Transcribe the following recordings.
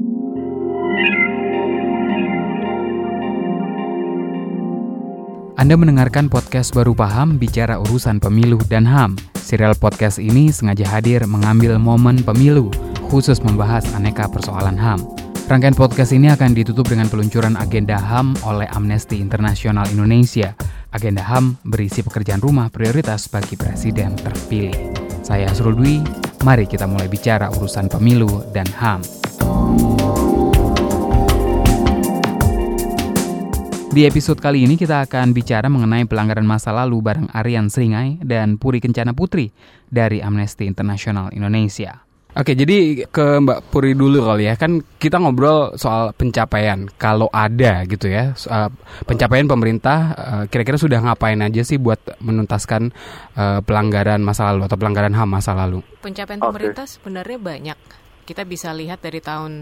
Anda mendengarkan podcast Baru Paham bicara urusan pemilu dan HAM. Serial podcast ini sengaja hadir mengambil momen pemilu, khusus membahas aneka persoalan HAM. Rangkaian podcast ini akan ditutup dengan peluncuran agenda HAM oleh Amnesty International Indonesia. Agenda HAM berisi pekerjaan rumah prioritas bagi presiden terpilih. Saya Asrul Dwi, mari kita mulai bicara urusan pemilu dan HAM. Di episode kali ini kita akan bicara mengenai pelanggaran masa lalu bareng Aryan Sringai dan Puri Kencana Putri dari Amnesty International Indonesia. Oke, jadi ke Mbak Puri dulu kali ya. Kan kita ngobrol soal pencapaian, kalau ada gitu ya. Pencapaian pemerintah kira-kira sudah ngapain aja sih buat menuntaskan pelanggaran masa lalu atau pelanggaran HAM masa lalu? Pencapaian pemerintah sebenarnya banyak. Kita bisa lihat dari tahun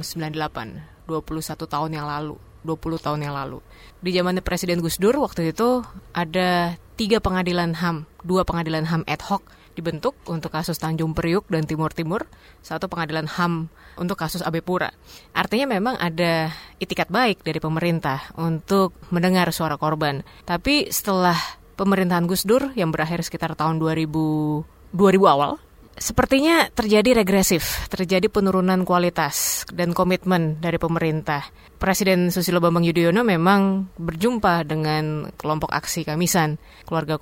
98, 21 tahun yang lalu. 20 tahun yang lalu. Di zaman Presiden Gus Dur waktu itu ada 3 pengadilan HAM, 2 pengadilan HAM ad hoc dibentuk untuk kasus Tanjung Priuk dan Timur Timur, 1 pengadilan HAM untuk kasus Abe Pura. Artinya memang ada itikat baik dari pemerintah untuk mendengar suara korban. Tapi setelah pemerintahan Gus Dur yang berakhir sekitar tahun 2000 awal, sepertinya terjadi regresif, terjadi penurunan kualitas dan komitmen dari pemerintah. Presiden Susilo Bambang Yudhoyono memang berjumpa dengan kelompok aksi Kamisan, keluarga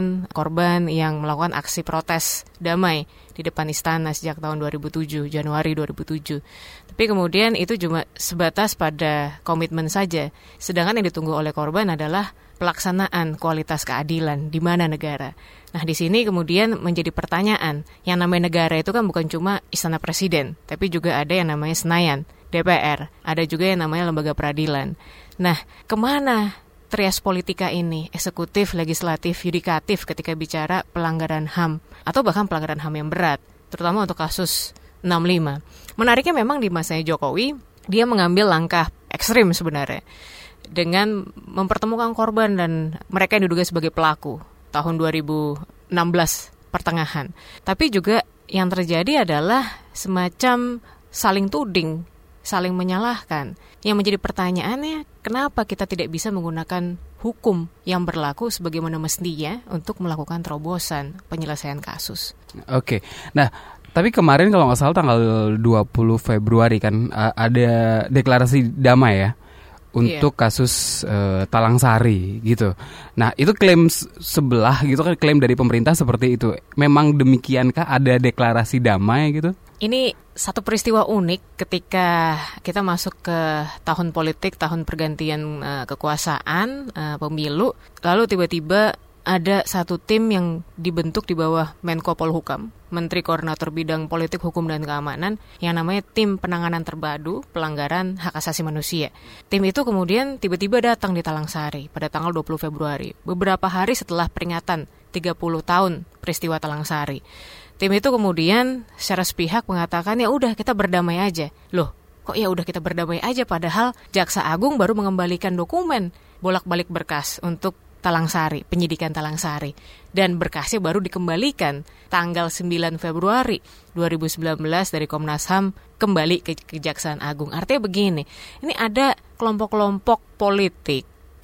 korban yang melakukan aksi protes damai di depan istana sejak tahun 2007, Januari 2007. Tapi kemudian itu cuma sebatas pada komitmen saja. Sedangkan yang ditunggu oleh korban adalah pelaksanaan kualitas keadilan di mana negara. Nah, di sini kemudian menjadi pertanyaan, yang namanya negara itu kan bukan cuma Istana Presiden, tapi juga ada yang namanya Senayan, DPR, ada juga yang namanya lembaga peradilan. Nah, kemana trias politika ini, eksekutif, legislatif, yudikatif ketika bicara pelanggaran HAM, atau bahkan pelanggaran HAM yang berat, terutama untuk kasus 65. Menariknya memang di masanya Jokowi, dia mengambil langkah ekstrim sebenarnya, dengan mempertemukan korban dan mereka yang diduga sebagai pelaku tahun 2016 pertengahan. Tapi juga yang terjadi adalah semacam saling tuding, saling menyalahkan. Yang menjadi pertanyaannya, kenapa kita tidak bisa menggunakan hukum yang berlaku sebagaimana mestinya untuk melakukan terobosan penyelesaian kasus? Oke, nah tapi kemarin kalau nggak salah tanggal 20 Februari kan ada deklarasi damai ya untuk kasus Talang Sari gitu. Nah, itu klaim sebelah gitu kan, klaim dari pemerintah seperti itu. Memang demikiankah, ada deklarasi damai gitu? Ini satu peristiwa unik ketika kita masuk ke tahun politik, tahun pergantian kekuasaan, pemilu. Lalu tiba-tiba ada satu tim yang dibentuk di bawah Menko Polhukam, Menteri Koordinator Bidang Politik, Hukum, dan Keamanan, yang namanya Tim Penanganan Terpadu Pelanggaran Hak Asasi Manusia. Tim itu kemudian tiba-tiba datang di Talang Sari pada tanggal 20 Februari, beberapa hari setelah peringatan 30 tahun peristiwa Talang Sari. Tim itu kemudian secara sepihak mengatakan, ya udah kita berdamai aja. Loh, kok ya udah kita berdamai aja, padahal Jaksa Agung baru mengembalikan dokumen bolak-balik berkas untuk Talang Sari, penyidikan Talang Sari. Dan berkasnya baru dikembalikan tanggal 9 Februari 2019 dari Komnas HAM kembali ke Kejaksaan Agung. Artinya begini, ini ada kelompok-kelompok politik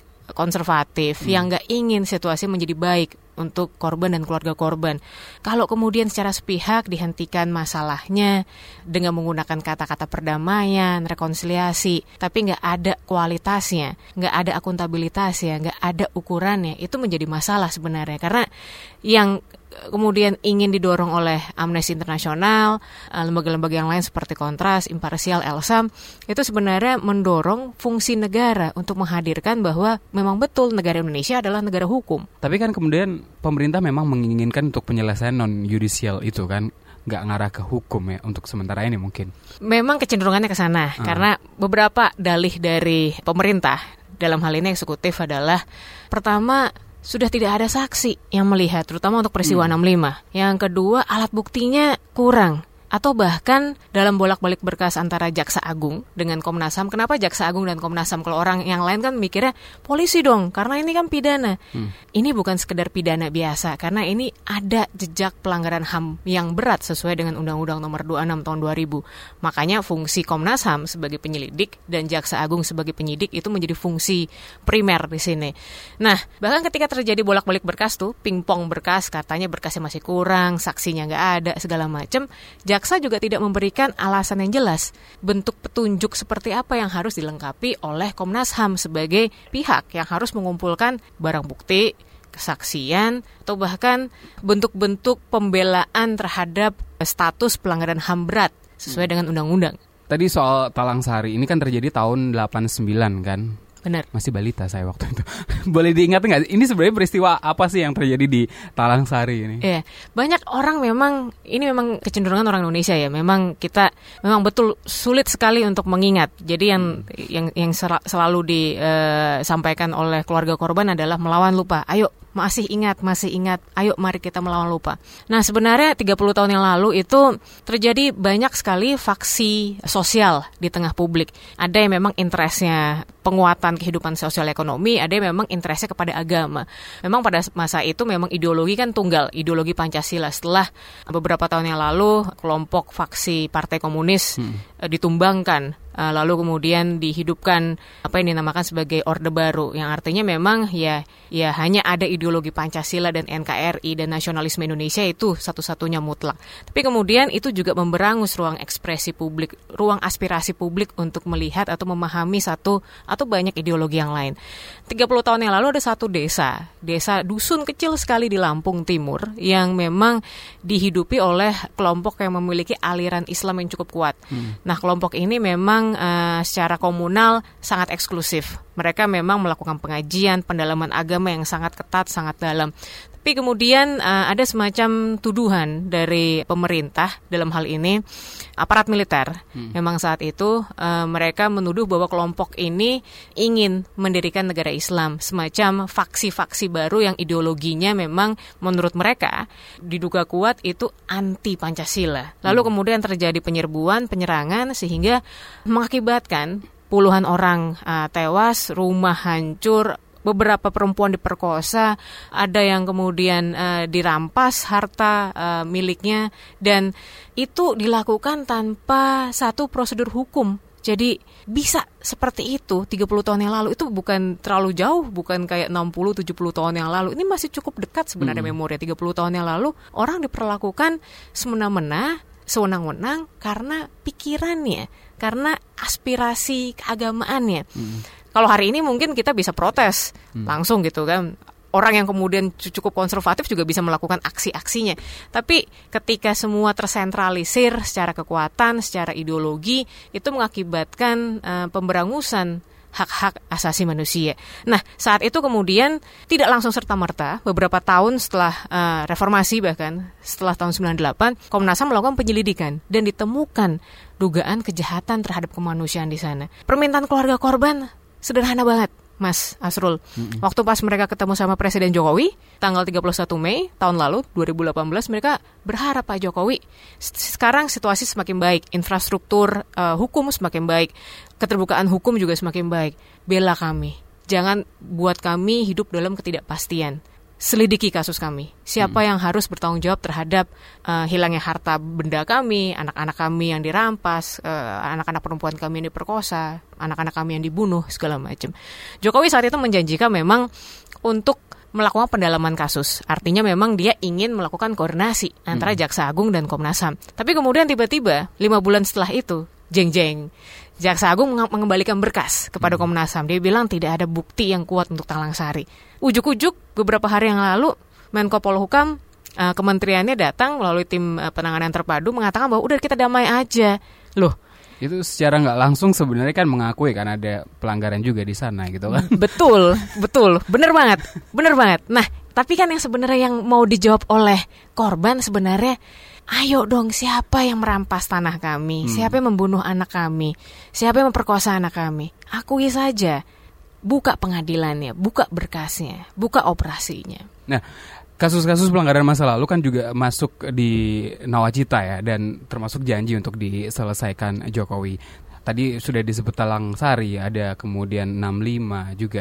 konservatif yang gak ingin situasi menjadi baik untuk korban dan keluarga korban. Kalau kemudian secara sepihak dihentikan masalahnya dengan menggunakan kata-kata perdamaian, rekonsiliasi, tapi nggak ada kualitasnya, nggak ada akuntabilitasnya, nggak ada ukurannya, itu menjadi masalah sebenarnya. Karena yang kemudian ingin didorong oleh Amnesty International, lembaga-lembaga yang lain seperti Kontras, Imparsial, Elsam, itu sebenarnya mendorong fungsi negara untuk menghadirkan bahwa memang betul negara Indonesia adalah negara hukum. Tapi kan kemudian pemerintah memang menginginkan untuk penyelesaian non-yudisial itu kan, nggak ngarah ke hukum ya untuk sementara ini mungkin. Memang kecenderungannya ke sana, karena beberapa dalih dari pemerintah, dalam hal ini eksekutif, adalah pertama, sudah tidak ada saksi yang melihat, terutama untuk peristiwa 65. Yang kedua, alat buktinya kurang. Atau bahkan dalam bolak-balik berkas antara Jaksa Agung dengan Komnas HAM. Kenapa Jaksa Agung dan Komnas HAM? Kalau orang yang lain kan mikirnya polisi dong, karena ini kan pidana. Ini bukan sekedar pidana biasa, karena ini ada jejak pelanggaran HAM yang berat sesuai dengan Undang-Undang Nomor 26 Tahun 2000. Makanya fungsi Komnas HAM sebagai penyelidik dan Jaksa Agung sebagai penyidik itu menjadi fungsi primer di sini. Nah, bahkan ketika terjadi bolak-balik berkas tuh, pingpong berkas, katanya berkasnya masih kurang, saksinya nggak ada, segala macam. Jaksa juga tidak memberikan alasan yang jelas, bentuk petunjuk seperti apa yang harus dilengkapi oleh Komnas HAM sebagai pihak yang harus mengumpulkan barang bukti, kesaksian, atau bahkan bentuk-bentuk pembelaan terhadap status pelanggaran HAM berat sesuai dengan undang-undang. Tadi soal Talang Sari, ini kan terjadi tahun 89 kan? Benar. Masih balita saya waktu itu. Boleh diingat nggak? Ini sebenarnya peristiwa apa sih yang terjadi di Talang Sari ini? Iya, banyak orang ini memang kecenderungan orang Indonesia ya. Memang kita betul sulit sekali untuk mengingat. Jadi yang selalu disampaikan oleh keluarga korban adalah melawan lupa. Ayo, masih ingat, ayo mari kita melawan lupa. Nah sebenarnya 30 tahun yang lalu itu terjadi banyak sekali faksi sosial di tengah publik. Ada yang memang interestnya penguatan kehidupan sosial ekonomi, ada yang memang interestnya kepada agama. Memang pada masa itu memang ideologi kan tunggal, ideologi Pancasila. Setelah beberapa tahun yang lalu kelompok faksi Partai Komunis ditumbangkan. Lalu kemudian dihidupkan apa yang dinamakan sebagai Orde Baru, yang artinya memang ya hanya ada ideologi Pancasila dan NKRI dan nasionalisme Indonesia itu satu-satunya mutlak. Tapi kemudian itu juga memberangus ruang ekspresi publik, ruang aspirasi publik untuk melihat atau memahami satu atau banyak ideologi yang lain. 30 tahun yang lalu ada satu desa dusun kecil sekali di Lampung Timur yang memang dihidupi oleh kelompok yang memiliki aliran Islam yang cukup kuat. Nah, kelompok ini memang secara komunal sangat eksklusif. Mereka memang melakukan pengajian, pendalaman agama yang sangat ketat, sangat dalam. Tapi kemudian ada semacam tuduhan dari pemerintah dalam hal ini, aparat militer. Memang saat itu mereka menuduh bahwa kelompok ini ingin mendirikan negara Islam, semacam faksi-faksi baru yang ideologinya memang menurut mereka diduga kuat itu anti Pancasila. Lalu kemudian terjadi penyerbuan, penyerangan sehingga mengakibatkan puluhan orang tewas, rumah hancur, beberapa perempuan diperkosa, ada yang kemudian dirampas harta miliknya, dan itu dilakukan tanpa satu prosedur hukum. Jadi bisa seperti itu 30 tahun yang lalu, itu bukan terlalu jauh, bukan kayak 60-70 tahun yang lalu. Ini masih cukup dekat sebenarnya memori. 30 tahun yang lalu orang diperlakukan semena-mena, sewenang-wenang karena pikirannya, karena aspirasi keagamaannya. Kalau hari ini mungkin kita bisa protes langsung gitu kan. Orang yang kemudian cukup konservatif juga bisa melakukan aksi-aksinya. Tapi ketika semua tersentralisir secara kekuatan, secara ideologi, itu mengakibatkan pemberangusan hak-hak asasi manusia. Nah, saat itu kemudian tidak langsung serta-merta, beberapa tahun setelah reformasi, bahkan setelah tahun 98, Komnas HAM melakukan penyelidikan dan ditemukan dugaan kejahatan terhadap kemanusiaan di sana. Permintaan keluarga korban sederhana banget, Mas Asrul. Waktu pas mereka ketemu sama Presiden Jokowi, tanggal 31 Mei tahun lalu, 2018, mereka berharap Pak Jokowi, sekarang situasi semakin baik, infrastruktur hukum semakin baik, keterbukaan hukum juga semakin baik. Bela kami, jangan buat kami hidup dalam ketidakpastian. Selidiki kasus kami. Siapa yang harus bertanggung jawab terhadap hilangnya harta benda kami, anak-anak kami yang dirampas, anak-anak perempuan kami yang diperkosa, anak-anak kami yang dibunuh, segala macam. Jokowi saat itu menjanjikan memang untuk melakukan pendalaman kasus. Artinya memang dia ingin melakukan koordinasi antara Jaksa Agung dan Komnas HAM. Tapi kemudian tiba-tiba 5 bulan setelah itu, jeng-jeng, Jaksa Agung mengembalikan berkas kepada Komnas HAM. Dia bilang tidak ada bukti yang kuat untuk Talang Sari. Ujuk-ujuk beberapa hari yang lalu Menko Polhukam, kementeriannya datang melalui tim penanganan terpadu mengatakan bahwa udah kita damai aja. Loh, itu secara nggak langsung sebenarnya kan mengakui kan ada pelanggaran juga di sana gitu kan. Betul, bener banget. Nah, tapi kan yang sebenarnya yang mau dijawab oleh korban sebenarnya, ayo dong, siapa yang merampas tanah kami? Siapa yang membunuh anak kami? Siapa yang memperkosa anak kami? Akui saja. Buka pengadilannya, buka berkasnya, buka operasinya. Nah, kasus-kasus pelanggaran masa lalu kan juga masuk di nawacita ya, dan termasuk janji untuk diselesaikan Jokowi. Tadi sudah disebut Talang Sari, ada kemudian 65 juga,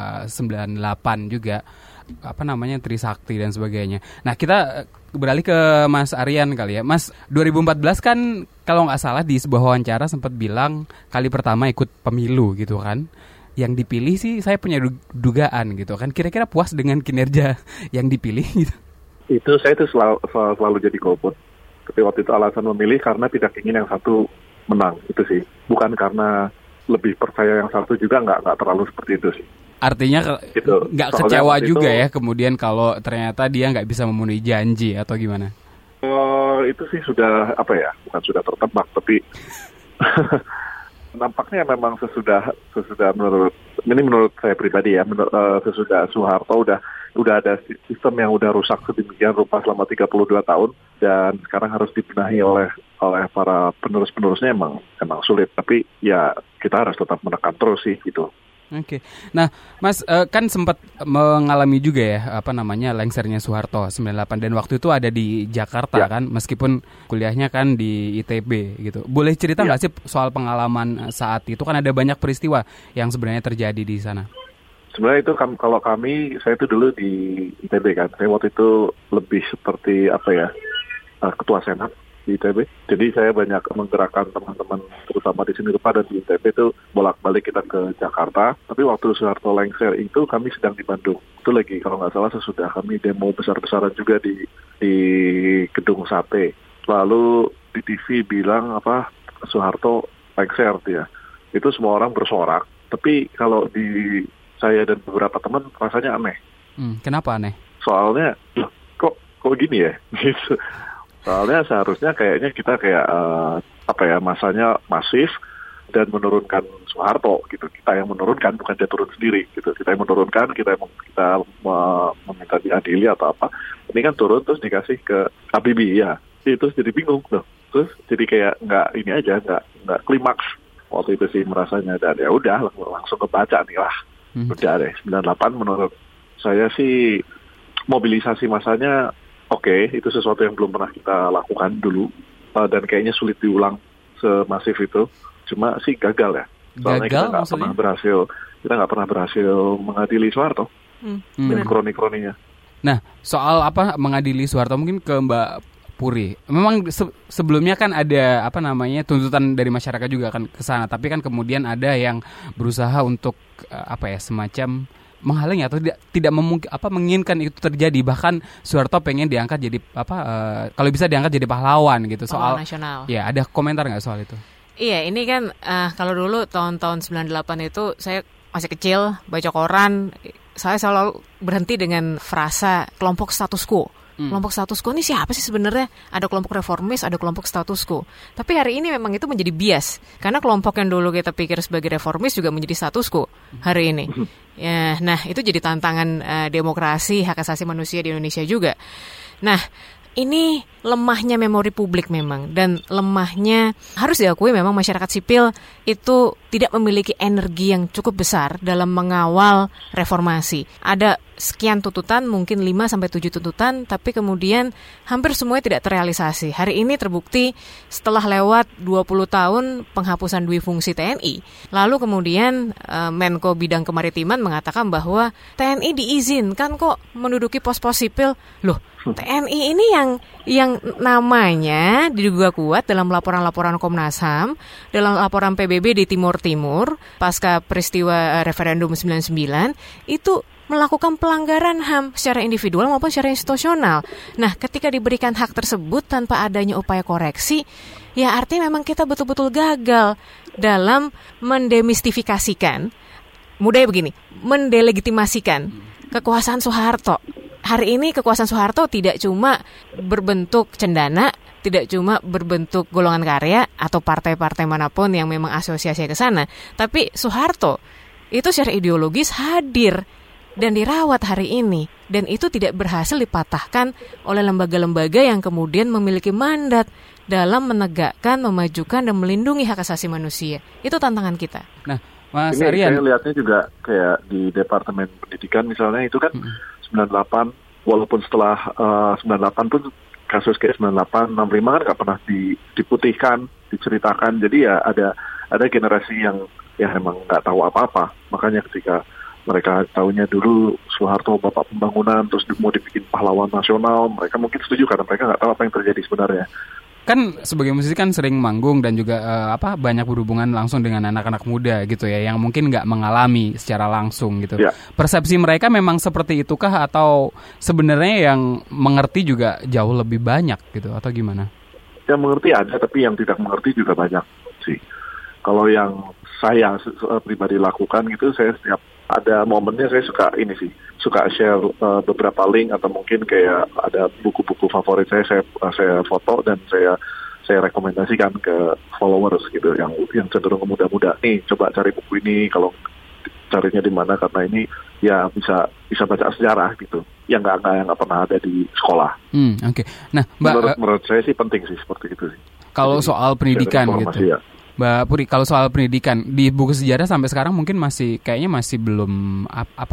98 juga, Trisakti dan sebagainya. Nah, kita beralih ke Mas Aryan kali ya. Mas, 2014 kan kalau nggak salah di sebuah wawancara sempat bilang kali pertama ikut pemilu gitu kan. Yang dipilih sih saya punya dugaan gitu kan. Kira-kira puas dengan kinerja yang dipilih gitu? Itu saya selalu jadi golput. Tapi waktu itu alasan memilih karena tidak ingin yang satu menang, itu sih. Bukan karena lebih percaya yang satu juga, nggak terlalu seperti itu sih. Artinya gitu. Nggak kecewa juga ya kemudian kalau ternyata dia nggak bisa memenuhi janji atau gimana? Itu sih sudah bukan sudah tertebak, tapi nampaknya memang sesudah menurut saya pribadi ya, sesudah Soeharto udah ada sistem yang udah rusak sedemikian rupa selama 32 tahun, dan sekarang harus dibenahi oleh para penerus-penerusnya. Emang sulit, tapi ya kita harus tetap menekan terus sih gitu. Oke. Nah, Mas kan sempat mengalami juga ya lengsernya Soeharto 98, dan waktu itu ada di Jakarta ya. Kan, meskipun kuliahnya kan di ITB gitu. Boleh cerita nggak sih soal pengalaman saat itu? Kan ada banyak peristiwa yang sebenarnya terjadi di sana. Sebenarnya itu kalau saya itu dulu di ITB kan. Saya waktu itu lebih seperti ketua senat di ITB. Jadi saya banyak menggerakkan teman-teman terutama di sini dan di ITB itu bolak-balik kita ke Jakarta. Tapi waktu Soeharto lengser itu kami sedang di Bandung. Itu lagi kalau nggak salah sesudah kami demo besar-besaran juga di Gedung Sate. Lalu di TV bilang Soeharto lengser dia. Itu semua orang bersorak. Tapi kalau di saya dan beberapa teman rasanya aneh. Kenapa aneh? Soalnya kok gini ya? Gitu. Soalnya seharusnya kayaknya kita masanya masif dan menurunkan Soeharto gitu. Kita yang menurunkan, bukan dia turun sendiri gitu. Kita yang menurunkan, kita meminta diadili atau apa. Ini kan turun terus dikasih ke Habibie ya. Terus jadi bingung loh. Terus jadi kayak nggak klimaks waktu itu sih merasanya. Dan ya udah langsung kebaca nih lah. Udah deh 98 menurut saya sih mobilisasi masanya Oke, itu sesuatu yang belum pernah kita lakukan dulu, dan kayaknya sulit diulang semasif itu. Cuma sih gagal ya. Soalnya kita nggak pernah berhasil mengadili Soeharto dan kroni-kroninya. Nah, soal mengadili Soeharto mungkin ke Mbak Puri. Memang sebelumnya kan ada tuntutan dari masyarakat juga kan ke sana, tapi kan kemudian ada yang berusaha untuk semacam menghalangi atau tidak menginginkan itu terjadi. Bahkan Soeharto pengen diangkat jadi kalau bisa diangkat jadi pahlawan gitu. Soal nasional. Ya, ada komentar nggak soal itu? Iya, ini kan kalau dulu tahun-tahun 98 itu saya masih kecil, baca koran, saya selalu berhenti dengan frasa kelompok status quo. Kelompok status quo ini siapa sih sebenarnya? Ada kelompok reformis, ada kelompok status quo. Tapi hari ini memang itu menjadi bias. Karena kelompok yang dulu kita pikir sebagai reformis juga menjadi status quo hari ini. Ya, nah itu jadi tantangan demokrasi, hak asasi manusia di Indonesia juga. Nah, ini lemahnya memori publik memang, dan lemahnya harus diakui memang masyarakat sipil itu tidak memiliki energi yang cukup besar dalam mengawal reformasi. Ada sekian tuntutan, mungkin 5-7 tuntutan, tapi kemudian hampir semuanya tidak terrealisasi. Hari ini terbukti setelah lewat 20 tahun penghapusan duifungsi TNI. Lalu kemudian Menko Bidang Kemaritiman mengatakan bahwa TNI diizinkan kok menduduki pos-pos sipil. Loh, TNI ini yang namanya diduga kuat dalam laporan-laporan Komnas HAM, dalam laporan PBB di Timur Timur pasca peristiwa referendum 99 itu melakukan pelanggaran HAM secara individual maupun secara institusional. Nah, ketika diberikan hak tersebut tanpa adanya upaya koreksi, ya artinya memang kita betul-betul gagal dalam mendemistifikasikan, mudahnya begini, mendelegitimasikan kekuasaan Soeharto. Hari ini kekuasaan Soeharto tidak cuma berbentuk cendana, tidak cuma berbentuk golongan karya atau partai-partai manapun yang memang asosiasi ke sana, tapi Soeharto itu secara ideologis hadir dan dirawat hari ini, dan itu tidak berhasil dipatahkan oleh lembaga-lembaga yang kemudian memiliki mandat dalam menegakkan, memajukan, dan melindungi hak asasi manusia. Itu tantangan kita. Nah, Mas ini Aryan, saya lihatnya juga kayak di Departemen Pendidikan misalnya itu kan 98 walaupun setelah 98 pun kasus kayak 98, 65 kan nggak pernah diputihkan, diceritakan. Jadi ya ada generasi yang memang nggak tahu apa-apa. Makanya ketika mereka tahunya dulu Soeharto bapak pembangunan, terus mau dibikin pahlawan nasional, mereka mungkin setuju karena mereka nggak tahu apa yang terjadi sebenarnya. Kan sebagai musisi kan sering manggung dan juga banyak berhubungan langsung dengan anak-anak muda gitu ya, yang mungkin nggak mengalami secara langsung gitu. Ya. Persepsi mereka memang seperti itukah atau sebenarnya yang mengerti juga jauh lebih banyak gitu atau gimana? Yang mengerti ada, tapi yang tidak mengerti juga banyak sih. Kalau yang saya pribadi lakukan gitu, saya setiap ada momennya saya suka share beberapa link atau mungkin kayak ada buku-buku favorit saya foto dan saya rekomendasikan ke followers gitu yang cenderung muda-muda. Nih coba cari buku ini, kalau carinya di mana, karena ini ya bisa baca sejarah gitu yang nggak pernah ada di sekolah. Oke. Nah, Mbak, menurut saya sih penting sih seperti itu sih. Kalau soal pendidikan gitu. Ya. Mbak Puri, kalau soal pendidikan di buku sejarah sampai sekarang mungkin kayaknya masih belum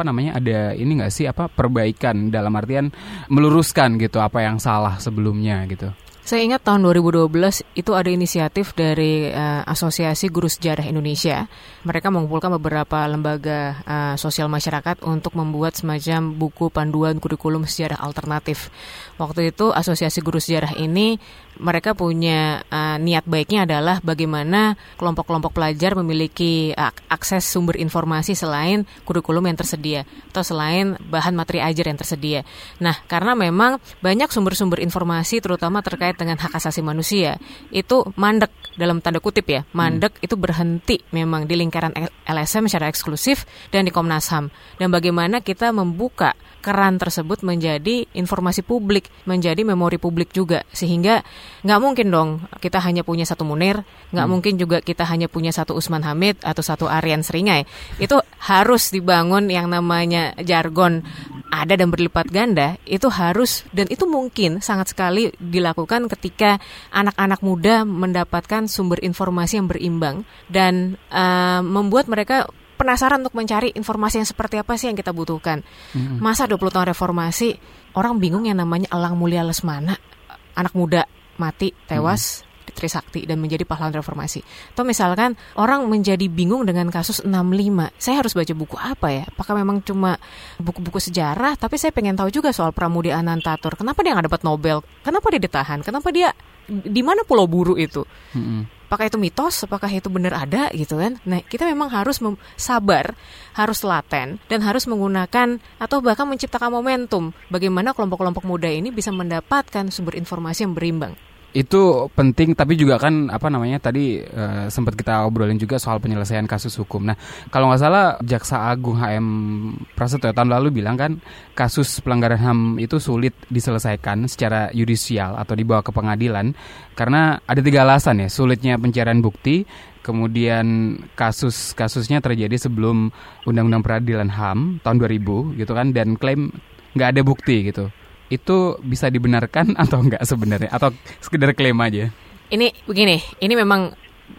ada ini nggak sih perbaikan dalam artian meluruskan gitu apa yang salah sebelumnya gitu. Saya ingat tahun 2012 itu ada inisiatif dari Asosiasi Guru Sejarah Indonesia. Mereka mengumpulkan beberapa lembaga sosial masyarakat untuk membuat semacam buku panduan kurikulum sejarah alternatif. Waktu itu Asosiasi Guru Sejarah ini mereka punya niat baiknya adalah bagaimana kelompok-kelompok pelajar memiliki akses sumber informasi selain kurikulum yang tersedia atau selain bahan materi ajar yang tersedia. Nah, karena memang banyak sumber-sumber informasi terutama terkait dengan hak asasi manusia itu mandek dalam tanda kutip ya. Mandek itu berhenti memang di lingkaran LSM secara eksklusif dan di Komnas HAM. Dan bagaimana kita membuka keran tersebut menjadi informasi publik, menjadi memori publik juga, sehingga nggak mungkin dong kita hanya punya satu Munir, nggak mungkin juga kita hanya punya satu Usman Hamid atau satu Aryan Seringai. Itu harus dibangun yang namanya jargon ada dan berlipat ganda, itu harus, dan itu mungkin sangat sekali dilakukan ketika anak-anak muda mendapatkan sumber informasi yang berimbang dan membuat mereka penasaran untuk mencari informasi yang seperti apa sih yang kita butuhkan. Masa 20 tahun reformasi, orang bingung yang namanya Elang Mulia Lesmana, anak muda mati, tewas di Trisakti dan menjadi pahlawan reformasi. Atau misalkan orang menjadi bingung dengan kasus 65. Saya harus baca buku apa ya? Apakah memang cuma buku-buku sejarah? Tapi saya pengen tahu juga soal Pramudia Anantatur. Kenapa dia nggak dapat Nobel? Kenapa dia ditahan? Kenapa dia di mana Pulau Buru itu? Apakah itu mitos? Apakah itu benar ada gitu kan? Nah, kita memang harus sabar, harus laten, dan harus menggunakan atau bahkan menciptakan momentum bagaimana kelompok-kelompok muda ini bisa mendapatkan sumber informasi yang berimbang. Itu penting, tapi juga kan tadi sempat kita obrolin juga soal penyelesaian kasus hukum. Nah, kalau nggak salah Jaksa Agung HM Prasetyo tahun lalu bilang kan kasus pelanggaran HAM itu sulit diselesaikan secara yudisial atau dibawa ke pengadilan karena ada 3 alasan ya. Sulitnya pencarian bukti, kemudian kasusnya terjadi sebelum Undang-Undang Peradilan HAM tahun 2000 gitu kan, dan klaim nggak ada bukti gitu. Itu bisa dibenarkan atau enggak sebenarnya? Atau sekedar klaim aja? Ini begini, ini memang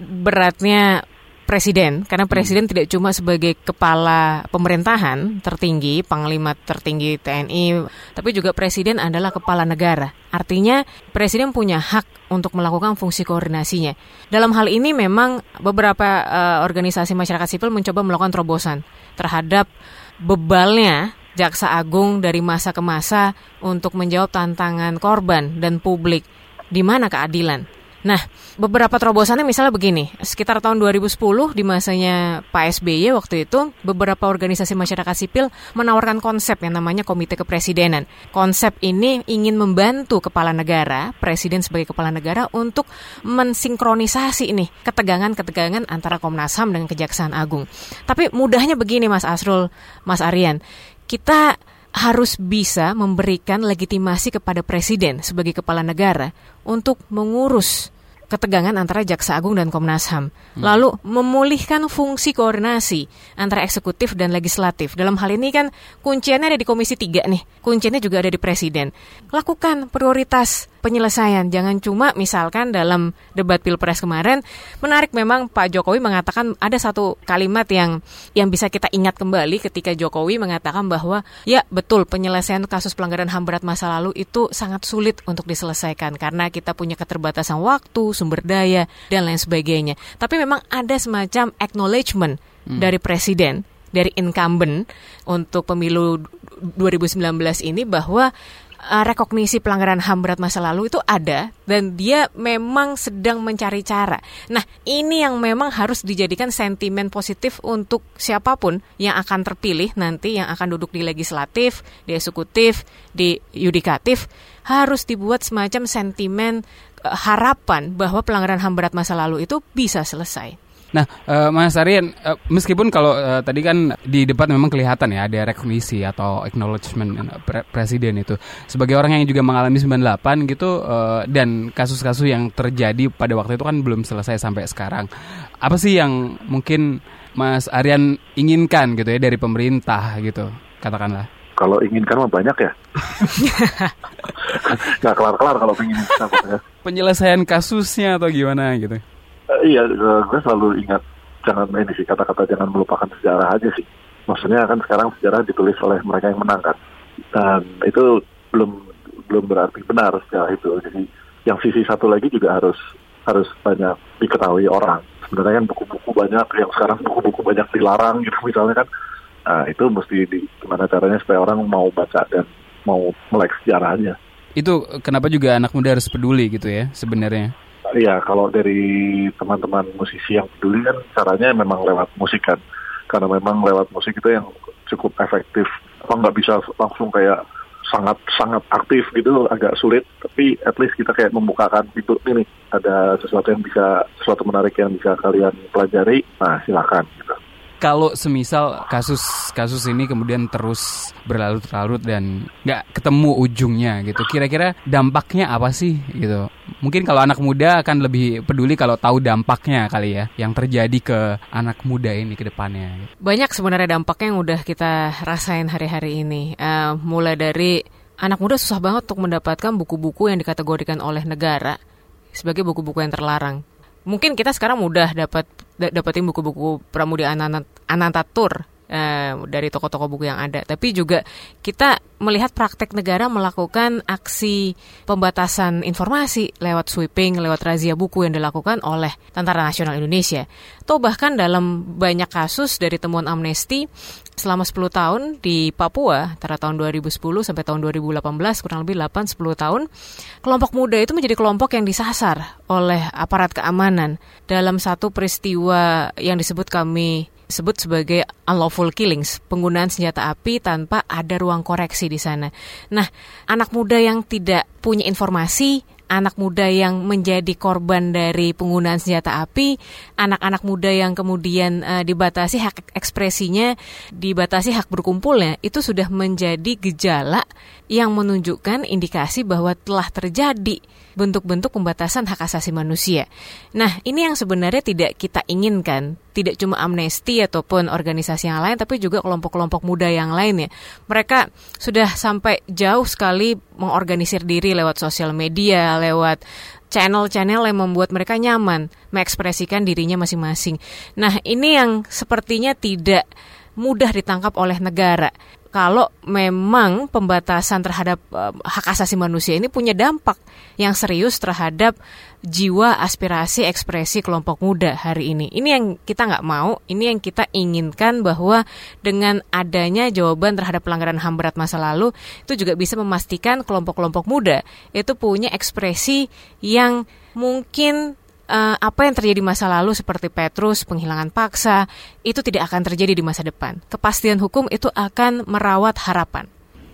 beratnya presiden. Karena presiden tidak cuma sebagai kepala pemerintahan tertinggi, panglima tertinggi TNI, tapi juga presiden adalah kepala negara. Artinya presiden punya hak untuk melakukan fungsi koordinasinya. Dalam hal ini memang beberapa organisasi masyarakat sipil mencoba melakukan terobosan terhadap bebalnya Jaksa Agung dari masa ke masa untuk menjawab tantangan korban dan publik. Di mana keadilan? Nah, beberapa terobosannya misalnya begini. Sekitar tahun 2010 di masanya Pak SBY waktu itu, beberapa organisasi masyarakat sipil menawarkan konsep yang namanya Komite Kepresidenan. Konsep ini ingin membantu kepala negara, presiden sebagai kepala negara untuk mensinkronisasi nih ketegangan-ketegangan antara Komnas HAM dengan Kejaksaan Agung. Tapi mudahnya begini Mas Asrul, Mas Aryan. Kita harus bisa memberikan legitimasi kepada presiden sebagai kepala negara untuk mengurus ketegangan antara Jaksa Agung dan Komnas HAM. Lalu memulihkan fungsi koordinasi antara eksekutif dan legislatif. Dalam hal ini kan kunciannya ada di Komisi 3 nih. Kunciannya juga ada di presiden. Lakukan prioritas penyelesaian. Jangan cuma misalkan dalam debat Pilpres kemarin, menarik memang Pak Jokowi mengatakan ada satu kalimat yang bisa kita ingat kembali ketika Jokowi mengatakan bahwa ya betul penyelesaian kasus pelanggaran HAM berat masa lalu itu sangat sulit untuk diselesaikan karena kita punya keterbatasan waktu, sumber daya, dan lain sebagainya. Tapi memang ada semacam acknowledgement dari presiden, dari incumbent untuk pemilu 2019 ini bahwa rekognisi pelanggaran HAM berat masa lalu itu ada dan dia memang sedang mencari cara. Nah, ini yang memang harus dijadikan sentimen positif untuk siapapun yang akan terpilih nanti, yang akan duduk di legislatif, di eksekutif, di yudikatif, harus dibuat semacam sentimen harapan bahwa pelanggaran HAM berat masa lalu itu bisa selesai. Nah, Mas Aryan, meskipun kalau tadi kan di debat memang kelihatan ya ada rekognisi atau acknowledgement presiden itu sebagai orang yang juga mengalami 98 gitu, dan kasus-kasus yang terjadi pada waktu itu kan belum selesai sampai sekarang. Apa sih yang mungkin Mas Aryan inginkan gitu ya dari pemerintah gitu, katakanlah? Kalau inginkan mah banyak ya. Nggak kelar-kelar kalau ingin ya. Penyelesaian kasusnya atau gimana gitu? Iya, gue selalu ingat kata-kata jangan melupakan sejarah aja sih. Maksudnya kan sekarang sejarah ditulis oleh mereka yang menang kan, dan itu belum berarti benar sejarah itu. Jadi yang sisi satu lagi juga harus banyak diketahui orang. Sebenarnya kan buku-buku banyak yang sekarang buku-buku banyak dilarang gitu misalnya kan. Nah, itu mesti gimana caranya supaya orang mau baca dan mau melek sejarahnya. Itu kenapa juga anak muda harus peduli gitu ya sebenarnya? Iya, kalau dari teman-teman musisi yang peduli kan caranya memang lewat musik kan. Karena memang lewat musik itu yang cukup efektif. Nggak bisa langsung kayak sangat aktif gitu, agak sulit. Tapi at least kita kayak membukakan pintu ini. Ada sesuatu menarik yang bisa kalian pelajari. Nah, silakan gitu. Kalau semisal kasus ini kemudian terus berlarut-larut dan nggak ketemu ujungnya gitu, kira-kira dampaknya apa sih gitu? Mungkin kalau anak muda akan lebih peduli kalau tahu dampaknya kali ya, yang terjadi ke anak muda ini ke depannya. Banyak sebenarnya dampaknya yang udah kita rasain hari-hari ini. Mulai dari anak muda susah banget untuk mendapatkan buku-buku yang dikategorikan oleh negara sebagai buku-buku yang terlarang. Mungkin kita sekarang mudah dapetin buku-buku Pramudia Anantatur dari toko-toko buku yang ada. Tapi juga kita melihat praktek negara melakukan aksi pembatasan informasi lewat sweeping, lewat razia buku yang dilakukan oleh Tentara Nasional Indonesia. Atau bahkan dalam banyak kasus dari temuan amnesti selama 10 tahun di Papua, antara tahun 2010 sampai tahun 2018, kurang lebih 8-10 tahun, kelompok muda itu menjadi kelompok yang disasar oleh aparat keamanan dalam satu peristiwa yang kami sebut sebagai unlawful killings, penggunaan senjata api tanpa ada ruang koreksi di sana. Nah, anak muda yang tidak punya informasi, anak muda yang menjadi korban dari penggunaan senjata api, anak-anak muda yang kemudian dibatasi hak ekspresinya, dibatasi hak berkumpulnya, itu sudah menjadi gejala yang menunjukkan indikasi bahwa telah terjadi bentuk-bentuk pembatasan hak asasi manusia. Nah, ini yang sebenarnya tidak kita inginkan. Tidak cuma amnesti ataupun organisasi yang lain, tapi juga kelompok-kelompok muda yang lainnya. Mereka sudah sampai jauh sekali mengorganisir diri lewat sosial media, lewat channel-channel yang membuat mereka nyaman mengekspresikan dirinya masing-masing. Nah, ini yang sepertinya tidak mudah ditangkap oleh negara. Kalau memang pembatasan terhadap hak asasi manusia ini punya dampak yang serius terhadap jiwa, aspirasi, ekspresi kelompok muda hari ini. Ini yang kita nggak mau, ini yang kita inginkan bahwa dengan adanya jawaban terhadap pelanggaran HAM berat masa lalu, itu juga bisa memastikan kelompok-kelompok muda itu punya ekspresi yang mungkin apa yang terjadi di masa lalu seperti Petrus, penghilangan paksa, itu tidak akan terjadi di masa depan. Kepastian hukum itu akan merawat harapan.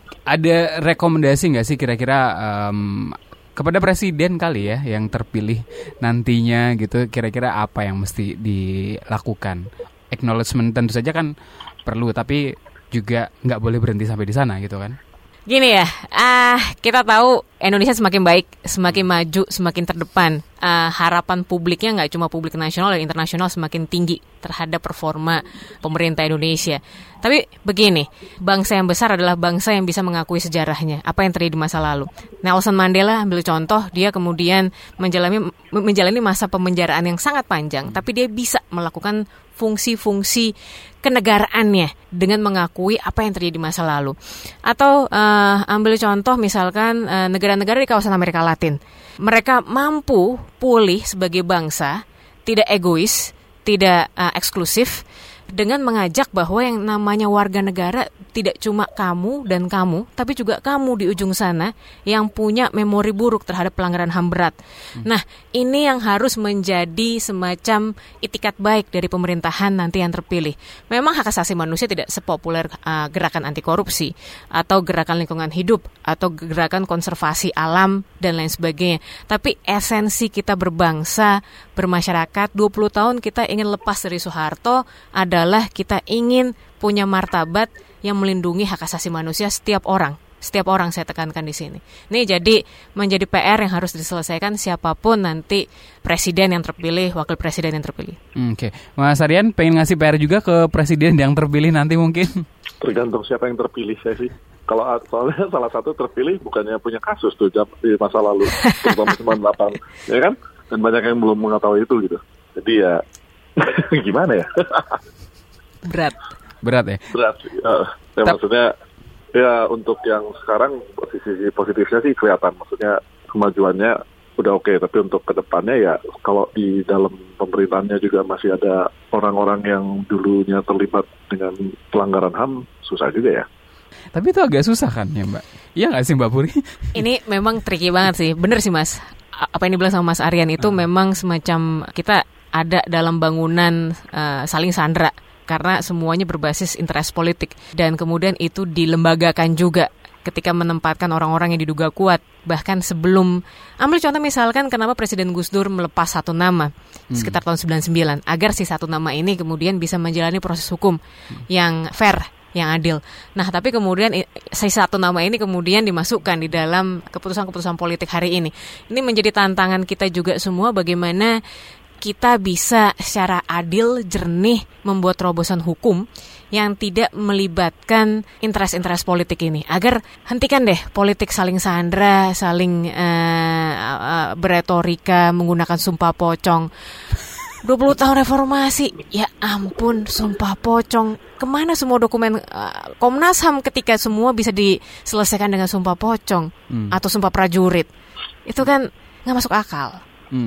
Ada rekomendasi nggak sih kira-kira kepada presiden kali ya yang terpilih nantinya gitu, kira-kira apa yang mesti dilakukan? Acknowledgement tentu saja kan perlu, tapi juga nggak boleh berhenti sampai di sana gitu kan? Gini ya, kita tahu Indonesia semakin baik, semakin maju, semakin terdepan. Harapan publiknya nggak cuma publik nasional dan internasional semakin tinggi terhadap performa pemerintah Indonesia. Tapi begini, bangsa yang besar adalah bangsa yang bisa mengakui sejarahnya, apa yang terjadi di masa lalu. Nelson Mandela ambil contoh, dia kemudian menjalani masa pemenjaraan yang sangat panjang, tapi dia bisa melakukan fungsi-fungsi kenegaraannya dengan mengakui apa yang terjadi di masa lalu. Atau ambil contoh misalkan negara-negara di kawasan Amerika Latin. Mereka mampu pulih sebagai bangsa, tidak egois, tidak eksklusif, dengan mengajak bahwa yang namanya warga negara tidak cuma kamu dan kamu, tapi juga kamu di ujung sana yang punya memori buruk terhadap pelanggaran HAM berat. Nah, ini yang harus menjadi semacam itikat baik dari pemerintahan nanti yang terpilih. Memang hak asasi manusia tidak sepopuler gerakan anti korupsi atau gerakan lingkungan hidup atau gerakan konservasi alam dan lain sebagainya. Tapi esensi kita berbangsa, bermasyarakat, 20 tahun kita ingin lepas dari Soeharto adalah kita ingin punya martabat yang melindungi hak asasi manusia setiap orang. Setiap orang, saya tekankan di sini. Ini jadi menjadi PR yang harus diselesaikan siapapun nanti presiden yang terpilih, wakil presiden yang terpilih. Oke. Mas Aryan pengen ngasih PR juga ke presiden yang terpilih nanti mungkin? Tergantung siapa yang terpilih saya sih. Kalau soalnya salah satu terpilih bukannya punya kasus tuh di masa lalu, terutama 98, ya kan? Dan banyak yang belum mengetahui itu gitu. Jadi ya gimana ya? Berat ya? Berat sih. Maksudnya ya untuk yang sekarang posisi positifnya sih kelihatan. Maksudnya kemajuannya udah oke. Tapi untuk kedepannya ya kalau di dalam pemerintahannya juga masih ada orang-orang yang dulunya terlibat dengan pelanggaran HAM, susah juga ya. Tapi itu agak susah kan ya Mbak? Iya nggak sih Mbak Puri? Ini memang tricky banget sih. Bener sih Mas. Apa yang dibilang sama Mas Aryan itu memang semacam kita ada dalam bangunan saling sandra. Karena semuanya berbasis interest politik. Dan kemudian itu dilembagakan juga ketika menempatkan orang-orang yang diduga kuat. Bahkan sebelum, ambil contoh misalkan kenapa Presiden Gus Dur melepas satu nama sekitar tahun 99. Agar si satu nama ini kemudian bisa menjalani proses hukum yang fair, yang adil. Nah, tapi kemudian si satu nama ini kemudian dimasukkan di dalam keputusan-keputusan politik hari ini. Ini menjadi tantangan kita juga semua bagaimana kita bisa secara adil, jernih membuat terobosan hukum yang tidak melibatkan interest-interest politik ini. Agar hentikan deh politik saling sandra, saling beretorika, menggunakan sumpah pocong. 20 tahun reformasi, ya ampun, sumpah pocong. Kemana semua dokumen Komnas HAM ketika semua bisa diselesaikan dengan sumpah pocong atau sumpah prajurit? Itu kan nggak masuk akal.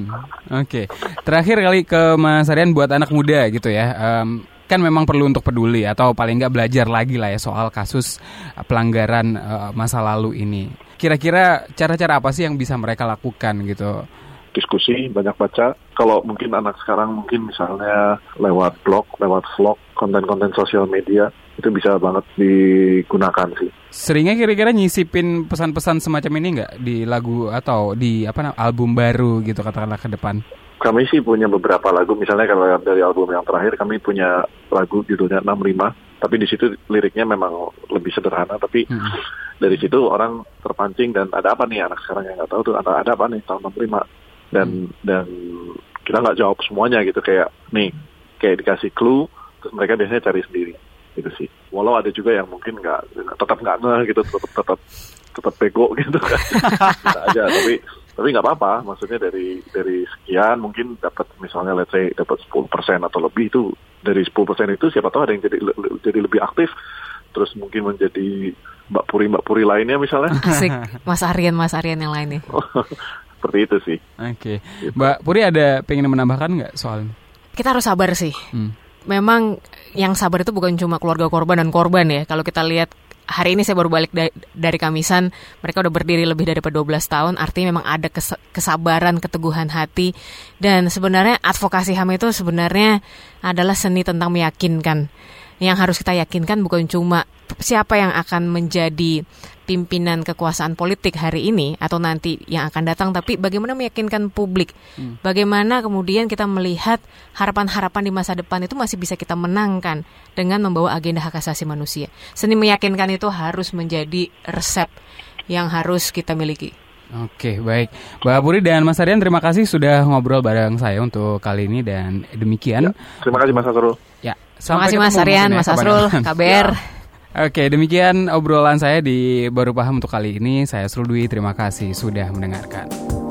Oke. Terakhir kali ke Mas Aryan buat anak muda gitu ya. Kan memang perlu untuk peduli atau paling nggak belajar lagi lah ya soal kasus pelanggaran masa lalu ini. Kira-kira cara-cara apa sih yang bisa mereka lakukan gitu? Diskusi, banyak baca. Kalau mungkin anak sekarang mungkin misalnya lewat blog, lewat vlog, konten-konten sosial media, itu bisa banget digunakan sih. Seringnya kira-kira nyisipin pesan-pesan semacam ini nggak di lagu atau di album baru gitu katakanlah ke depan? Kami sih punya beberapa lagu, misalnya kalau dari album yang terakhir kami punya lagu judulnya 65, tapi di situ liriknya memang lebih sederhana, tapi dari situ orang terpancing dan ada apa nih anak sekarang yang nggak tahu tuh ada apa nih tahun 65 dan kita nggak jawab semuanya gitu kayak dikasih clue terus mereka biasanya cari sendiri gitu sih. Walau ada juga yang mungkin tetap nggak ngeh gitu, tetap bego gitu kan. Aja tapi nggak apa-apa, maksudnya dari sekian mungkin dapat misalnya let's say dapat 10% atau lebih, itu dari 10% itu siapa tahu ada yang jadi lebih aktif, terus mungkin menjadi Mbak Puri lainnya misalnya. Asik, Mas Aryan yang lainnya. Seperti itu sih. Oke. Gitu. Mbak Puri ada pengen menambahkan nggak soal ini? Kita harus sabar sih. Memang yang sabar itu bukan cuma keluarga korban dan korban ya. Kalau kita lihat hari ini saya baru balik dari Kamisan, mereka udah berdiri lebih daripada 12 tahun, artinya memang ada kesabaran, keteguhan hati. Dan sebenarnya advokasi HAM itu sebenarnya adalah seni tentang meyakinkan. Yang harus kita yakinkan bukan cuma siapa yang akan menjadi pimpinan kekuasaan politik hari ini atau nanti yang akan datang, tapi bagaimana meyakinkan publik. Bagaimana kemudian kita melihat harapan-harapan di masa depan itu masih bisa kita menangkan dengan membawa agenda hak asasi manusia. Seni meyakinkan itu harus menjadi resep yang harus kita miliki. Oke, baik. Mbak Puri dan Mas Aryan, terima kasih sudah ngobrol bareng saya untuk kali ini dan demikian. Ya, terima kasih Mas Asrul. Ya, terima kasih Mas Aryan, Mas Asrul, KBR. Oke, demikian obrolan saya di Baru Paham untuk kali ini. Saya Asrul Dwi, terima kasih sudah mendengarkan.